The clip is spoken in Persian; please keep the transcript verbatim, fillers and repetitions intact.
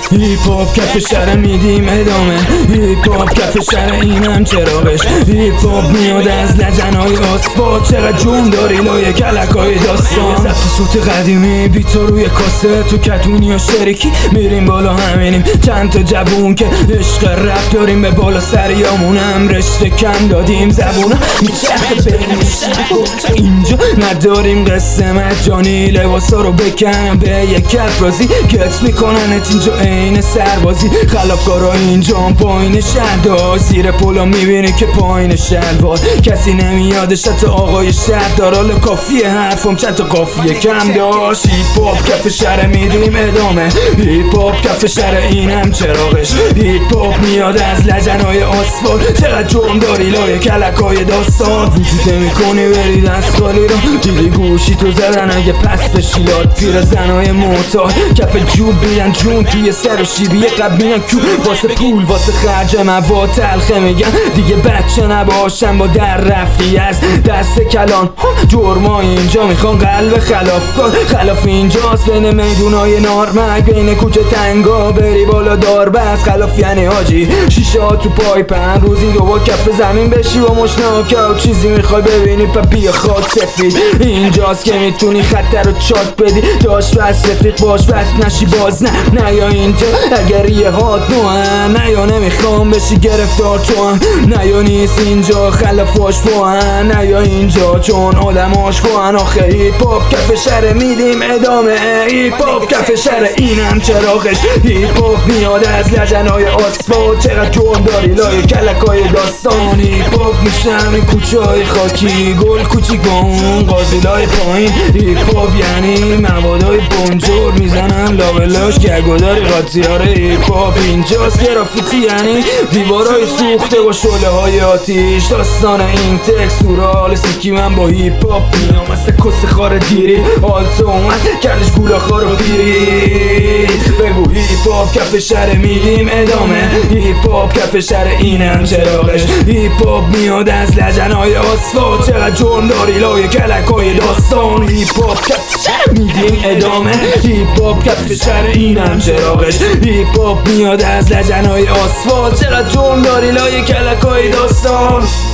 هیپ هاپ کف شهر میدیم ادامه، هیپ هاپ کف شهر اینم چراغش، هیپ هاپ میاد از لجنهای آسفالت، چقدر جون داری لای کلکای داستان، ضبط صوت قدیمی بیتا روی کاسه، تو کتونی و شریکی میریم بالا همینیم، چند تا جوون که عشق رپ داریم به بالا سریامونم رشته کم دادیم، زبونم میچرخه بین شب اینجا نداریم قصه مجانی، لباسا رو بکنم به یک کف رازی گت میکننت اینجا این سربازی، خلافکارا اینجا پایین شهردار، زیر پولا میبینی که پایین شلوار کسی نمیادش حتی آقای شهردار، حالا کافیه حرفم چند تا قافیه کم داشت، هیپ هاپ کف شهر میدیم ادامه، هیپ هاپ کف شهر اینم چراغش، هیپ هاپ میاد از لجنهای آسفالت، چقدر جرم داری لای کلکای داستان، وجود نمیکنی بری دست خالی رو دیدی گوشی تو زدن اگه پس بشیلاد، پیر زنهای معتاد کف جوب بیان جون توی سر و شیبی قبل میان کو واسه پول واسه خرج مواد تلخه میگن دیگه بچه نباشم با در رفتی از دست کلان، جرما اینجا میخوان قلب خلافکار، خلاف اینجاست بین میدونای نارمک بین کوچه تنگا بری بالا دار بس، خلاف یعنی حاجی شیشه ها تو پای پن روزی دو با کف زمین بشی و مشناکه و چیزی میخوای ببینی پا بیا خود سفید، اینجاست که میتونی خطر رو چاک بدی داشت بس رفیق باش بس نشی باز نه نه یا اینجا اگر یه هات نوهم نه یا نمیخوام بشی گرفتار تو هم نه یا نیست اینجا خلافاش پوهن نه یا اینجا چون آدماش کوهن، آخه هیپ هاپ کف شهر میدیم ادامه، هیپ هاپ کف شهر اینم چراغش، هیپ هاپ میاد از لجنهای آسفالت، چقدر جرم داری لای کلکای داستان، هیپ هاپ میشم این کوچه های خاکی گل کوچیک با اون قازیلای پایین، هیپ هاپ یعنی موادای بنجور میزنن لابلاش گرگوداری قاطیاره، هیپ هاپ اینجاست گرافیتی یعنی دیوارای سوخته و شعله های آتیش، داستان این تکس سورال سیکی من با هیپ هاپ میام مثل کس خار دیری آلتو اومد کردش گولا خار و بیری، بگو هیپ هاپ کف شهر میدیم ادامه، هیپ هاپ کف شهر اینم چراغش، هیپ هاپ میاد از لجنهای آسفالت، چقدر جرم داری لای کلکای داستان، هیپ هاپ کف شهر میدیم ادامه، هیپ هاپ کف شهر اینم چراغش، هیپ هاپ میاد از لجنهای آسفالت، چقدر جرم داری لای کلکای داستان.